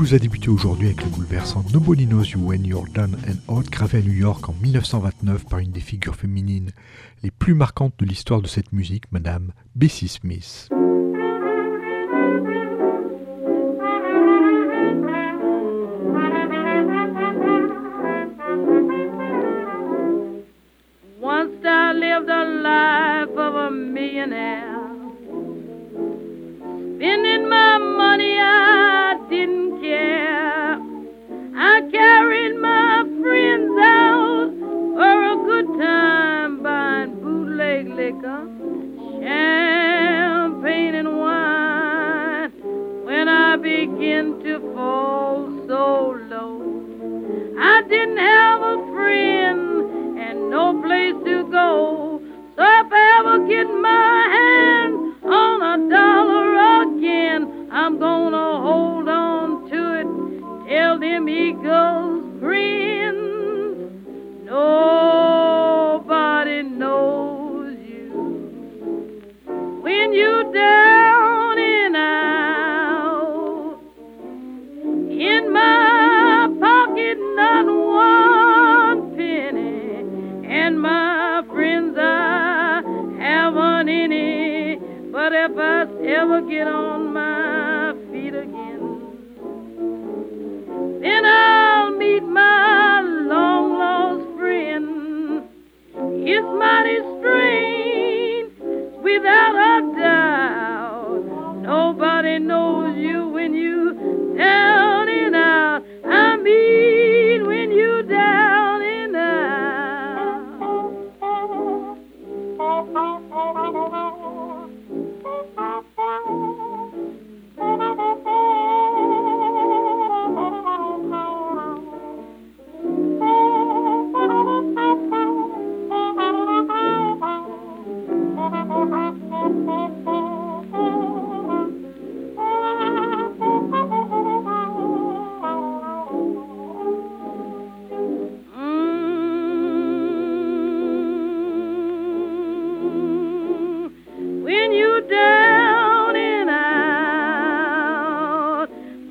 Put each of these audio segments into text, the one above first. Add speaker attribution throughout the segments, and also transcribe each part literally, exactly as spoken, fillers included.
Speaker 1: blues a débuté aujourd'hui avec le bouleversant Nobody Knows You When You're Done and Out, gravé à New York en mille neuf cent vingt-neuf par une des figures féminines les plus marquantes de l'histoire de cette musique, Madame Bessie Smith.
Speaker 2: Once I lived a life of a millionaire, spending my money I didn't care. I carried my friends out for a good time, buying bootleg liquor, champagne and wine. When I began to fall so low, I didn't have a friend and no place to go. So if I ever get my hand on a dollar again, I'm gonna hold on to it till them eagles grin. Nobody knows you when you down and out. In my pocket not one penny, and my friends I haven't any. But if I ever get on my feet again, then I'll meet my long-lost friend. It's mighty strange, without a doubt. Nobody knows you when you down and out. I mean when you down and out. When you down and out,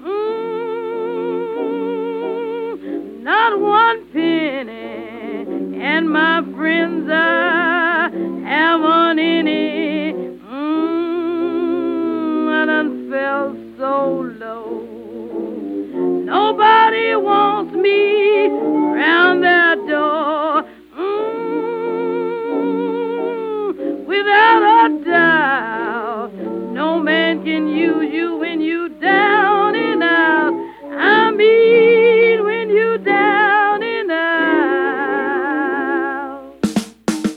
Speaker 2: mm, not one penny, and my friends I haven't any. Mm, I done felt so low. Nobody wants me round their door. Mm, without a doubt, no man can use you when you down and out. I mean when you down and out.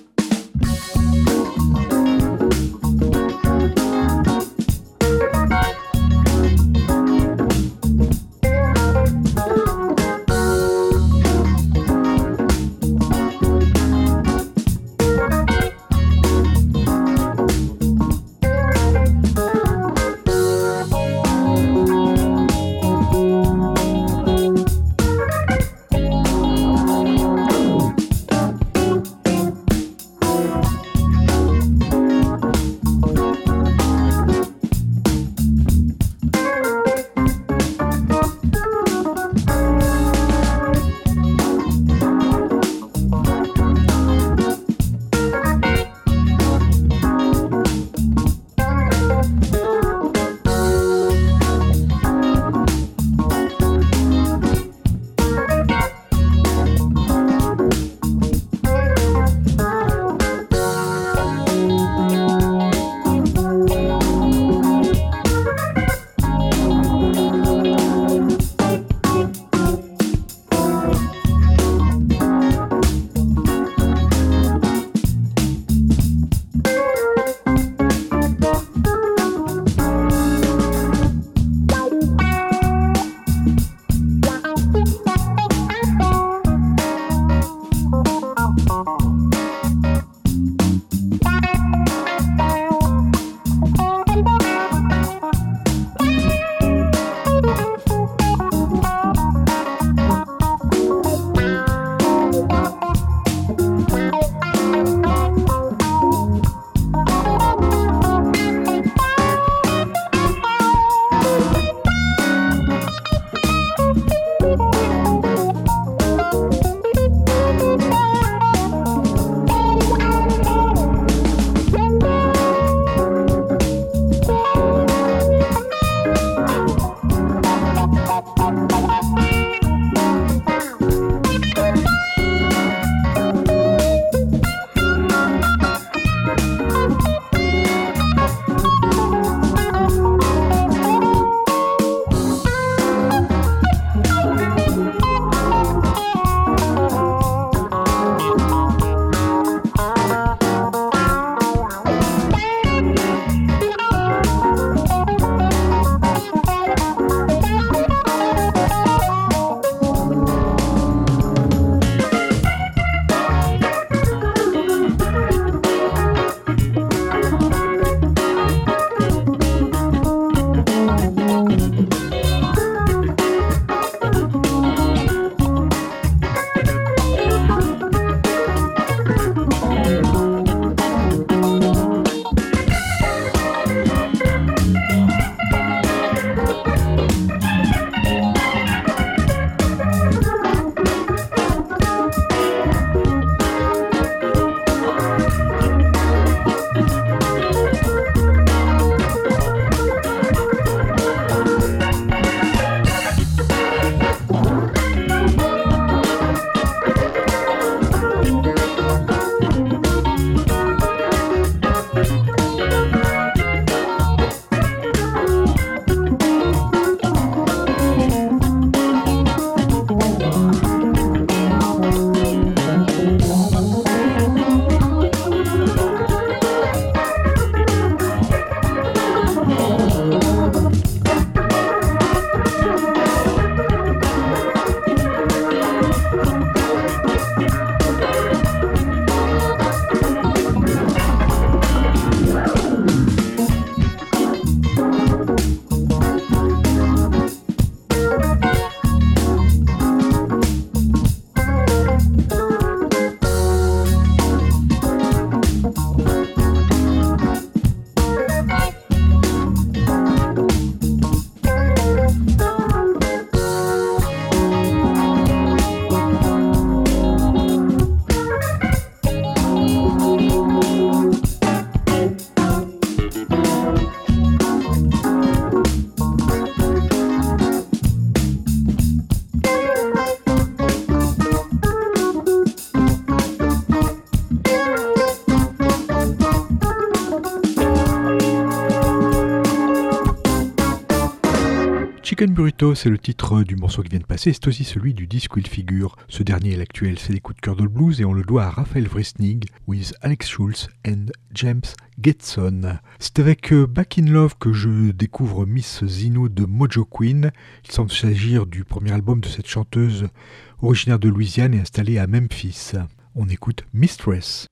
Speaker 1: Chicken Burrito, c'est le titre du morceau qui vient de passer, c'est aussi celui du disque où il figure. Ce dernier est l'actuel, c'est des coups de cœur de blues et on le doit à Raphaël Wrestning with Alex Schultz and James Getson. C'est avec Back in Love que je découvre Miss Zinu de Mojo Queen. Il semble s'agir du premier album de cette chanteuse originaire de Louisiane et installée à Memphis. On écoute Mistress.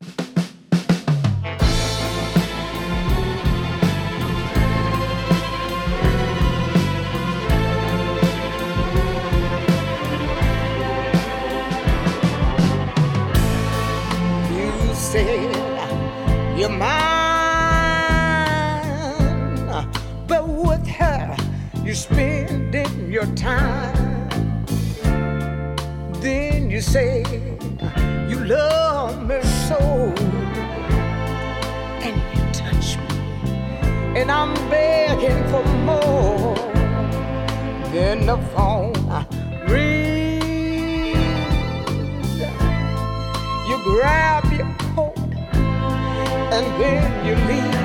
Speaker 3: You're mine, but with her you're spending your time. Then you say you love me so, and you touch me, and I'm begging for more. Then the phone rings, you grab your coat and then you leave.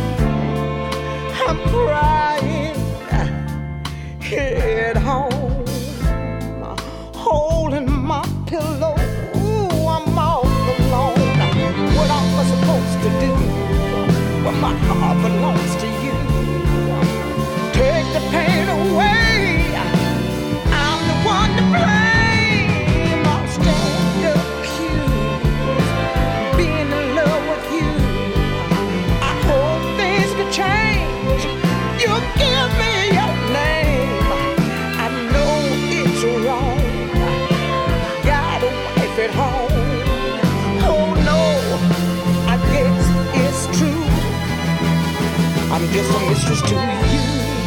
Speaker 3: I'm crying here at home, holding my pillow. Ooh, I'm all alone. What am I supposed to do when my heart belongs to you? Take the pain away. I'm the one to blame. I'll stand accused being in love with you. I hope things could change. You give me your name. I know it's wrong. Got a wife at home. Oh no, I guess it's true. I'm just a mistress to you.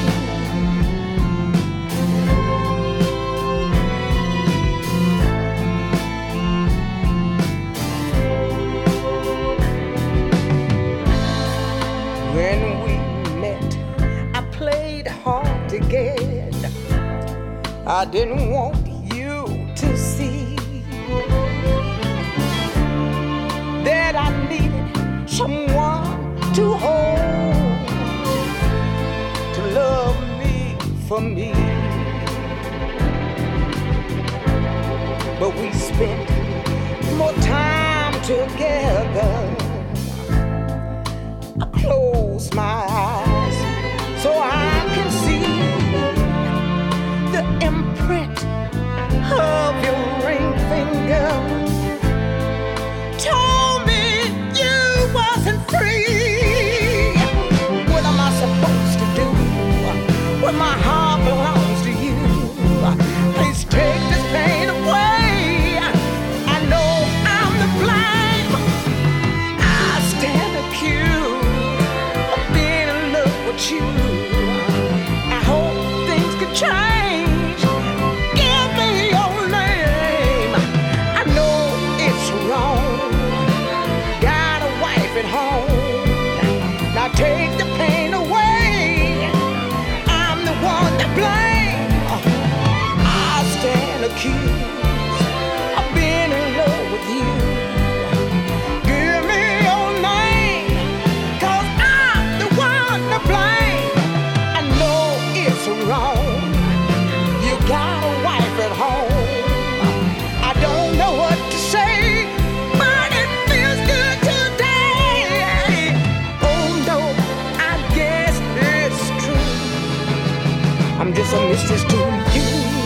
Speaker 3: When we met, I played hard to get. I didn't want you to see that I needed someone to hold, to love me for me. But we spent more time together. I close my eyes so I can see the imprint of your ring finger. Told me you wasn't free. What am I supposed to do when my heart belongs to you? Please take this pain away. I know I'm the blame. I stand accused of being in love with you. I hope things could change. Give me your name. I know it's wrong. Got a wife at home. Now take the pain away. I'm the one to blame. I stand accused of being in love with you. Give me your name, 'cause I'm the one to blame. I know it's wrong. You got a wife at home. I don't know what to say, but it feels good today. Oh no, I guess it's true. I'm just a mistress to you.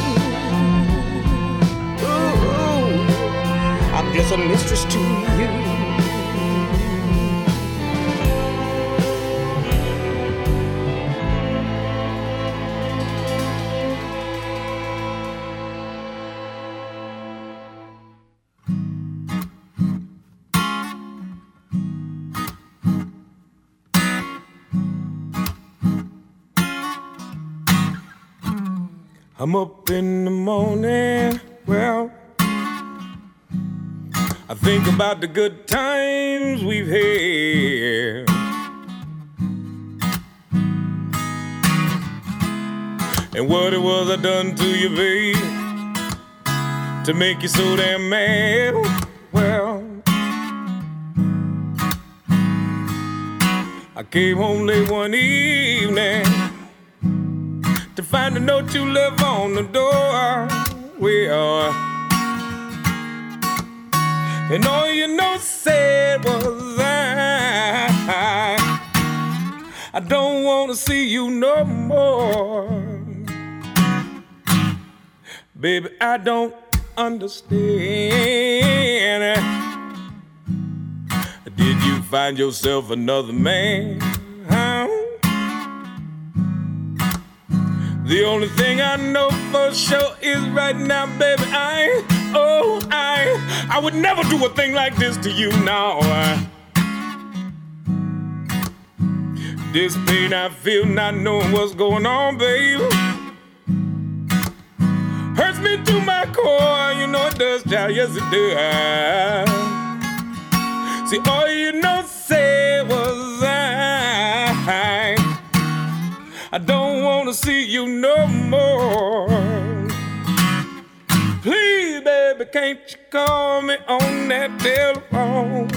Speaker 3: Ooh, I'm just a mistress to you.
Speaker 4: I'm up in the morning, well, I think about the good times we've had. And what it was I done to you, babe, to make you so damn mad. Well, I came home late one evening, to find the note you left on the door. Well, and all you know said was I, I don't want to see you no more. Baby, I don't understand. Did you find yourself another man? Huh? The only thing I know for sure is right now, baby, I, oh, I, I would never do a thing like this to you now. This pain I feel not knowing what's going on, baby, hurts me to my core, you know it does, child, yes it does. See, all you know said was I, I don't want to see you no more. Please, baby, can't you call me on that telephone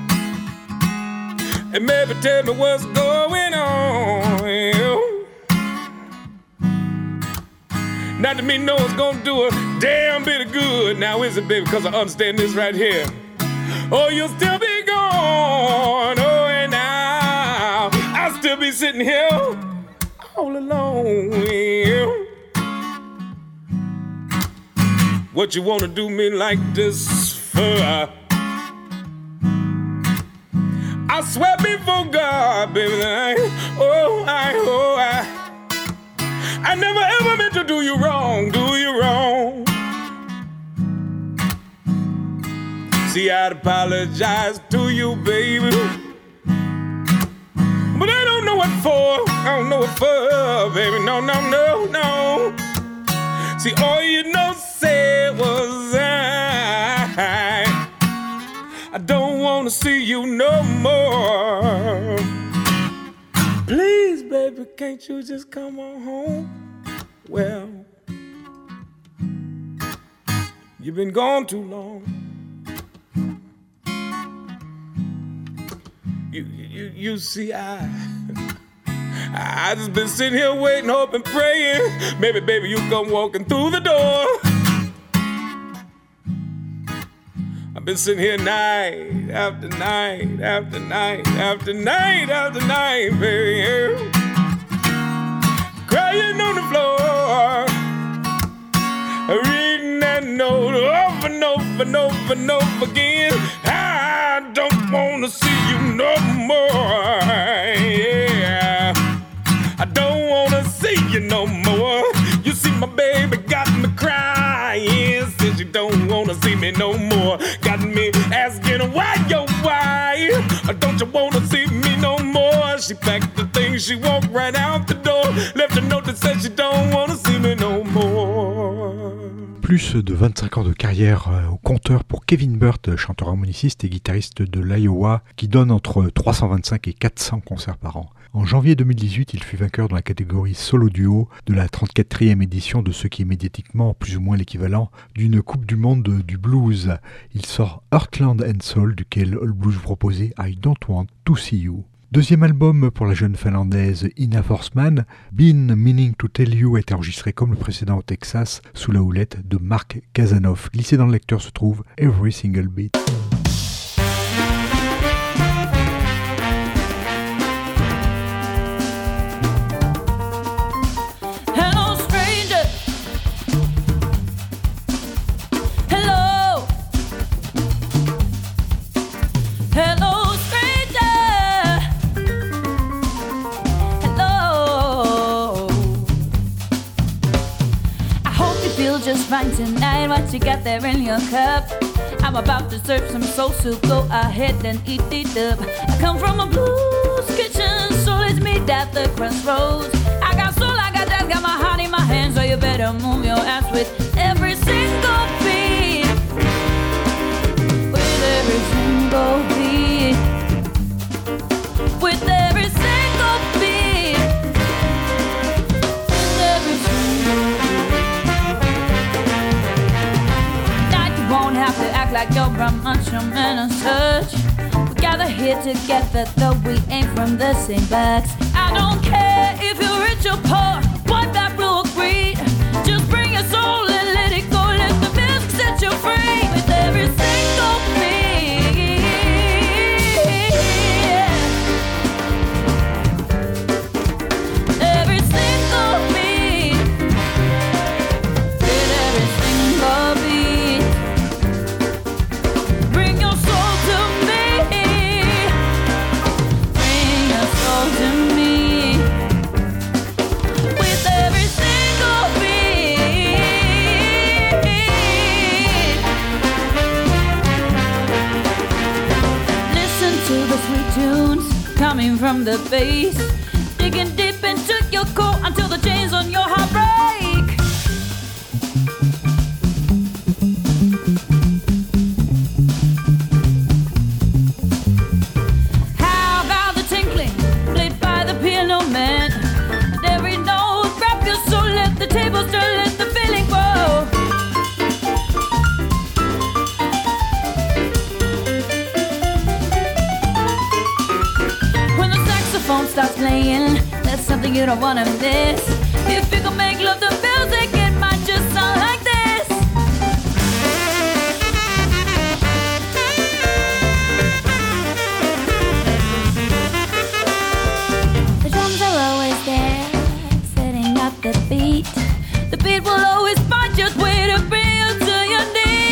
Speaker 4: and maybe tell me what's going on? Not to me know it's gonna do a damn bit of good. Now is it, baby, because I understand this right here. Oh, you'll still be gone. Oh, and now I'll still be sitting here all alone. What you wanna do me like this for? I swear before God, baby, I, oh, I, oh, I, I never ever meant to do you wrong, do you wrong. See, I'd apologize to you, baby, but I don't know what for, I don't know what for, baby, no, no, no, no. See, all you know said was I, I don't want to see you no more. Please, baby, can't you just come on home? Well, you've been gone too long. You, you, you see, I, I just been sitting here waiting, hoping, praying. Maybe, baby, you come walking through the door. I've been sitting here night after night after night after night after night, baby, crying on the floor, reading that note over and over and over and over again. I don't wanna see you no more. Yeah, I don't wanna see you no more. You see, my baby got me crying, says you don't wanna see me no more. Got me asking why, yo, why? Don't you wanna see me no more? She packed the things, she walked right out the door, left a note that said she don't wanna see me no more.
Speaker 1: Plus de vingt-cinq ans de carrière au compteur pour Kevin Burt, chanteur harmoniciste et guitariste de l'Iowa, qui donne entre trois cent vingt-cinq et quatre cents concerts par an. En janvier deux mille dix-huit, il fut vainqueur dans la catégorie solo duo de la trente-quatrième édition de ce qui est médiatiquement plus ou moins l'équivalent d'une Coupe du Monde du blues. Il sort Heartland and Soul, duquel All Blues proposait I Don't Want to See You. Deuxième album pour la jeune finlandaise Ina Forsman, Been Meaning to Tell You est enregistré comme le précédent au Texas sous la houlette de Mark Kazanoff. Glissé dans le lecteur se trouve Every Single Beat.
Speaker 5: Just fine tonight, what you got there in your cup? I'm about to serve some soul soup, go ahead and eat it up. I come from a blues kitchen, so let's meet at the crossroads. I got soul, I got that, got my heart in my hands, so you better move your ass with every single beat. With every single beat. With every single beat. With every single beat. Won't have to act like you're a macho man and such. We gather here together, though we ain't from the same backs. I don't care if you're rich or poor, what that real great. Just bring your soul and let it go. Let the music set you free with every single beat. Every single beat. With every single beat. Bring your soul to me. Bring your soul to me. With every single beat. Listen to the sweet tunes coming from the bass. Digging deep into your core until the chains on your heart break. How about the tinkling played by the piano man? And every note grab your soul, let the tables turn, let the feeling grow. When the saxophone starts playing, that's something you don't wanna miss. If you can make love to music, it might just sound like this. The drums are always there, setting up the beat. The beat will always find its way to bring you to your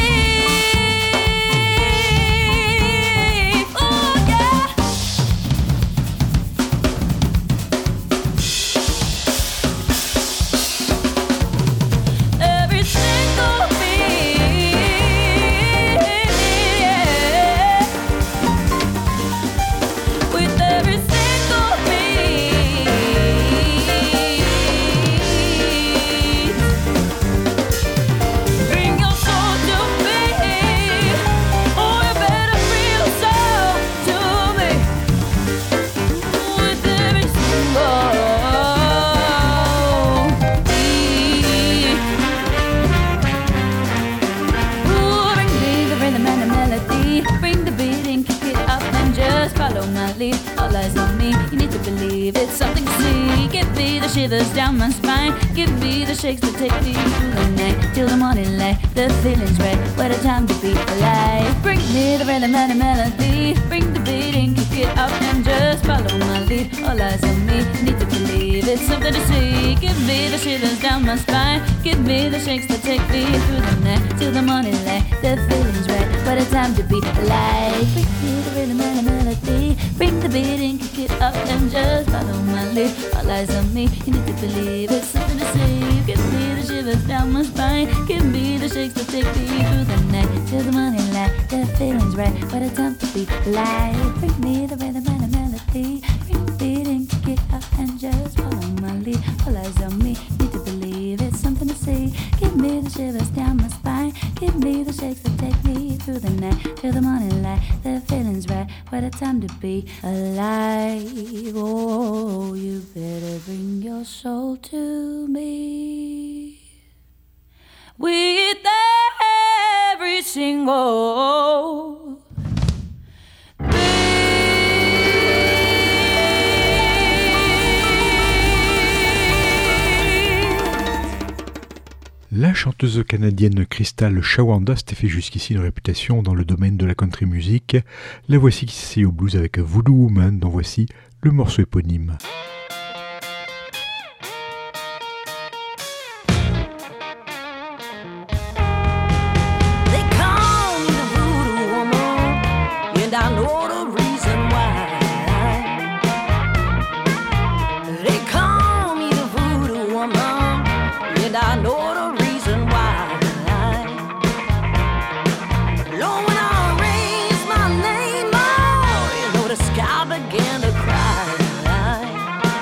Speaker 5: knees. Oh yeah. Every single beat. With every single beat. Bring your soul to me. Oh, you better bring your soul to me. With every single beat. Ooh, bring me the rhythm and the melody. Bring the beat and kick it up and just follow my lead. All eyes on me, you need to believe it's something to see. Give me the shivers down my spine. Give me the shakes to take me through the night till the morning light. The feeling's right, what a time to be alive. Bring me the rhythm and the melody. Bring the beat and kick it up and just follow my lead. All eyes on me, you need to believe it's something to see. Give me the shivers down my spine. Give me the shakes to take me through the night till the morning light. The feeling's right, what a time to be alive. Bring me the rhythm and the melody. Bring the beat and kick it up and just follow my lead. All eyes on me, you need to believe it's something to see. Give me the shivers down my spine. Give me the shakes to take me through the night till the morning light. The feeling's right, what a time to be alive. Bring me the rhythm and the melody. Bring the beat and kick it up and just follow my lead. All eyes on me, you need to believe it's something to see. Give me the shivers down my spine. Give me the shakes that take me through the night till the morning light. The feeling's right, what a time to be alive. Oh, you better bring your soul to me. With every single
Speaker 1: La chanteuse canadienne Crystal Shawanda s'était fait jusqu'ici une réputation dans le domaine de la country music. La voici qui s'essaye au blues avec Voodoo Woman, dont voici le morceau éponyme.
Speaker 3: They call me the voodoo woman, and I know the reason why. They call me the voodoo woman, and I know the reason why. Lord, when I raised my name, oh, you know the sky began to cry.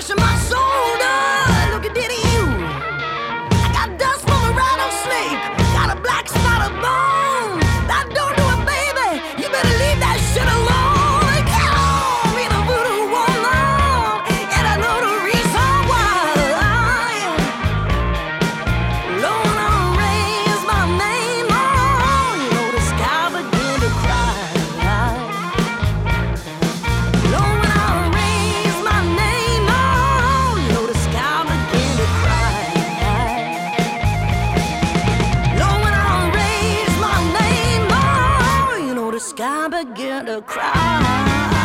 Speaker 3: brushing my shoulder. Look at it, you. I got dust from a rattlesnake. Got a black spot of bone. That don't do it, baby. You better leave that shit alone. Call me the voodoo woman, and I know the reason why. Lord, I raise my name on, you know the sky begin to cry. Lord, when I raise my name on, you know the sky begin to cry. Lord, when I raise my name on, you know the sky begin to cry.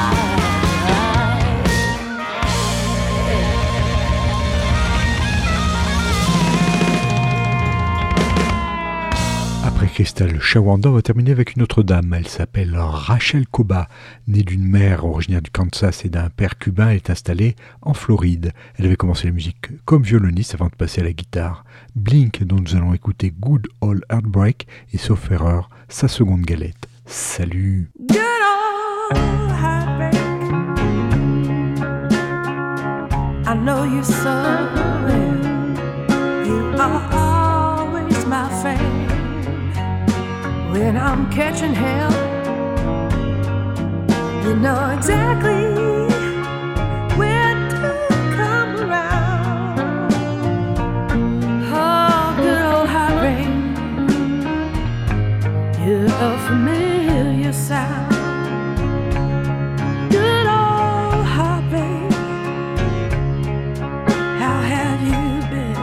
Speaker 1: Après Crystal Shawanda, on va terminer avec une autre dame. Elle s'appelle Rachel Coba. Née d'une mère originaire du Kansas et d'un père cubain, elle est installée en Floride. Elle avait commencé la musique comme violoniste avant de passer à la guitare. Blink, dont nous allons écouter Good Old Heartbreak, et sauf erreur, sa seconde galette. Salut!
Speaker 6: Good old heartbreak. I know you so well. You are always my friend. When I'm catching hell, you know exactly where to come around. Oh, good old heartbreak. You're a familiar sound. Good old heartbreak. How have you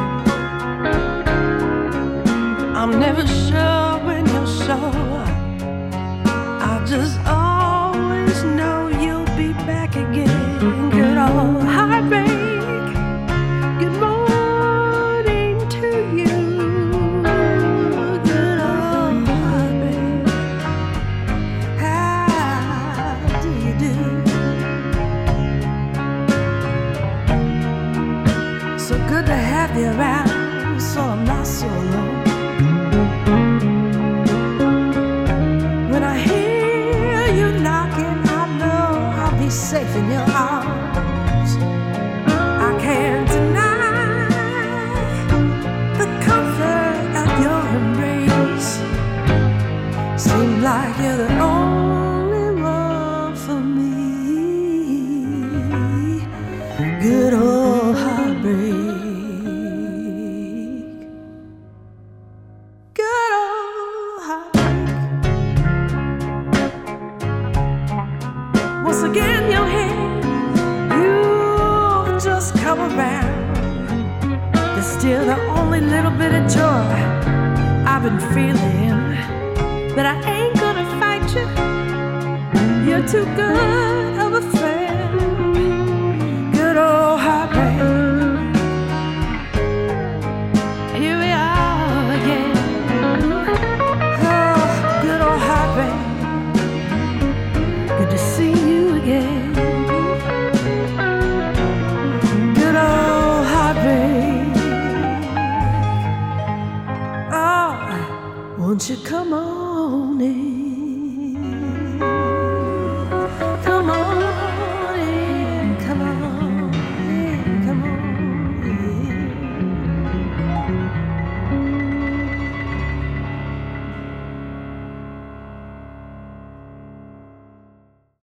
Speaker 6: been? I'm never sure when you'll show up. I just always know you'll be back again. Good old heartbreak. Good morning to you. Good old heartbreak. How do you do? So good to have you around, so I'm not so alone. When I hear you knocking, I know I'll be safe in your arms. I can't deny the comfort of your embrace. Seems like you're the only one for me. Good old heartbreak. Good old heartbreak. Once again you're here, you've just come around. You're still the only little bit of joy I've been feeling, but I ain't gonna fight you. You're too good of a friend.